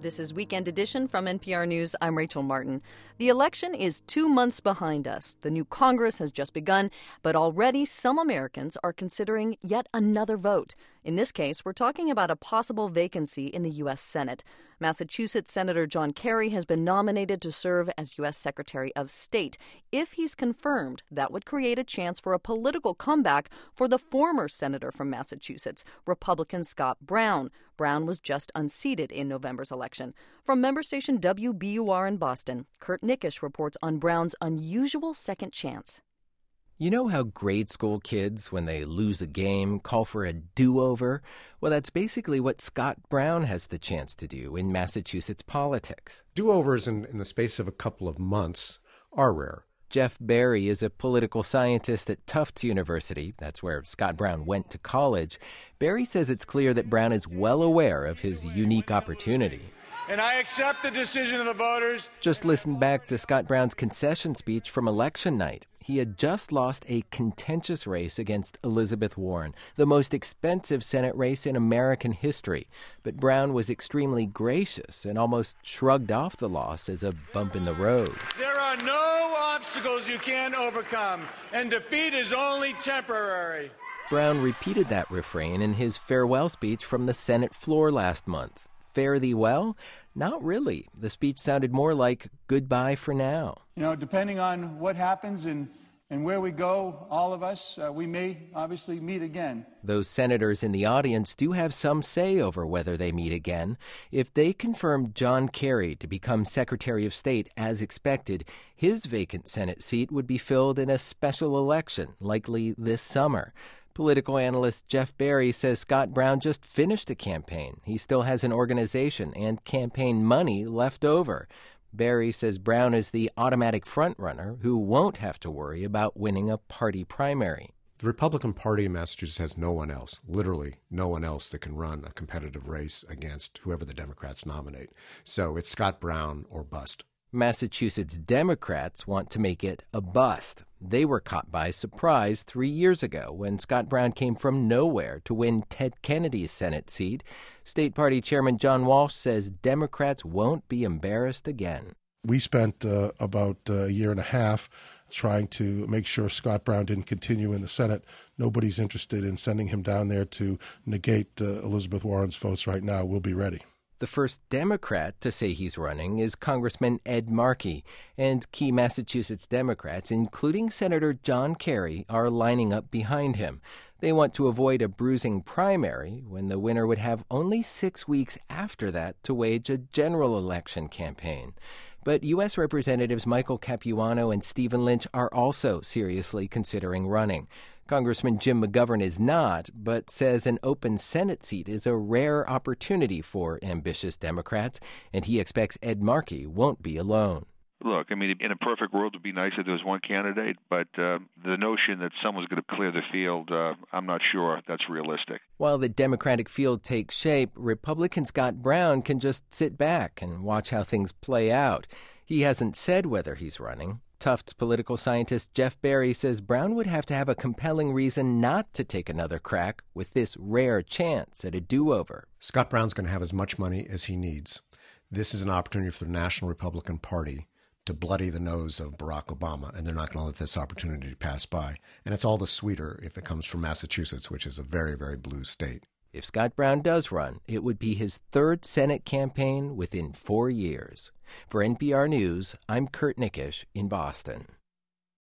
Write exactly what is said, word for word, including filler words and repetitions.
This is Weekend Edition from N P R News. I'm Rachel Martin. The election is two months behind us. The new Congress has just begun, but already some Americans are considering yet another vote. In this case, we're talking about a possible vacancy in the U S. Senate. Massachusetts Senator John Kerry has been nominated to serve as U S. Secretary of State. If he's confirmed, that would create a chance for a political comeback for the former senator from Massachusetts, Republican Scott Brown. Brown was just unseated in November's election. From member station W B U R in Boston, Kurt Nickish reports on Brown's unusual second chance. You know how grade school kids, when they lose a game, call for a do-over? Well, that's basically what Scott Brown has the chance to do in Massachusetts politics. Do-overs in, in the space of a couple of months are rare. Jeff Berry is a political scientist at Tufts University. That's where Scott Brown went to college. Berry says it's clear that Brown is well aware of his unique opportunity. And I accept the decision of the voters. Just listen back to Scott Brown's concession speech from election night. He had just lost a contentious race against Elizabeth Warren, the most expensive Senate race in American history. But Brown was extremely gracious and almost shrugged off the loss as a bump in the road. There are no obstacles you can't overcome, and defeat is only temporary. Brown repeated that refrain in his farewell speech from the Senate floor last month. Fare thee well? Not really. The speech sounded more like goodbye for now. You know, depending on what happens and, and where we go, all of us, uh, we may obviously meet again. Those senators in the audience do have some say over whether they meet again. If they confirm John Kerry to become Secretary of State as expected, his vacant Senate seat would be filled in a special election, likely this summer. Political analyst Jeff Berry says Scott Brown just finished a campaign. He still has an organization and campaign money left over. Berry says Brown is the automatic frontrunner who won't have to worry about winning a party primary. The Republican Party in Massachusetts has no one else, literally no one else that can run a competitive race against whoever the Democrats nominate. So it's Scott Brown or bust. Massachusetts Democrats want to make it a bust. They were caught by surprise three years ago when Scott Brown came from nowhere to win Ted Kennedy's Senate seat. State Party Chairman John Walsh says Democrats won't be embarrassed again. We spent uh, about a year and a half trying to make sure Scott Brown didn't continue in the Senate. Nobody's interested in sending him down there to negate uh, Elizabeth Warren's votes right now. We'll be ready. The first Democrat to say he's running is Congressman Ed Markey, and key Massachusetts Democrats, including Senator John Kerry, are lining up behind him. They want to avoid a bruising primary when the winner would have only six weeks after that to wage a general election campaign. But U S. Representatives Michael Capuano and Stephen Lynch are also seriously considering running. Congressman Jim McGovern is not, but says an open Senate seat is a rare opportunity for ambitious Democrats, and he expects Ed Markey won't be alone. Look, I mean, in a perfect world, it would be nice if there was one candidate, but uh, the notion that someone's going to clear the field, uh, I'm not sure that's realistic. While the Democratic field takes shape, Republican Scott Brown can just sit back and watch how things play out. He hasn't said whether he's running. Tufts political scientist Jeff Berry says Brown would have to have a compelling reason not to take another crack with this rare chance at a do-over. Scott Brown's going to have as much money as he needs. This is an opportunity for the National Republican Party to bloody the nose of Barack Obama, and they're not going to let this opportunity pass by. And it's all the sweeter if it comes from Massachusetts, which is a very, very blue state. If Scott Brown does run, it would be his third Senate campaign within four years. For N P R News, I'm Kurt Nickish in Boston.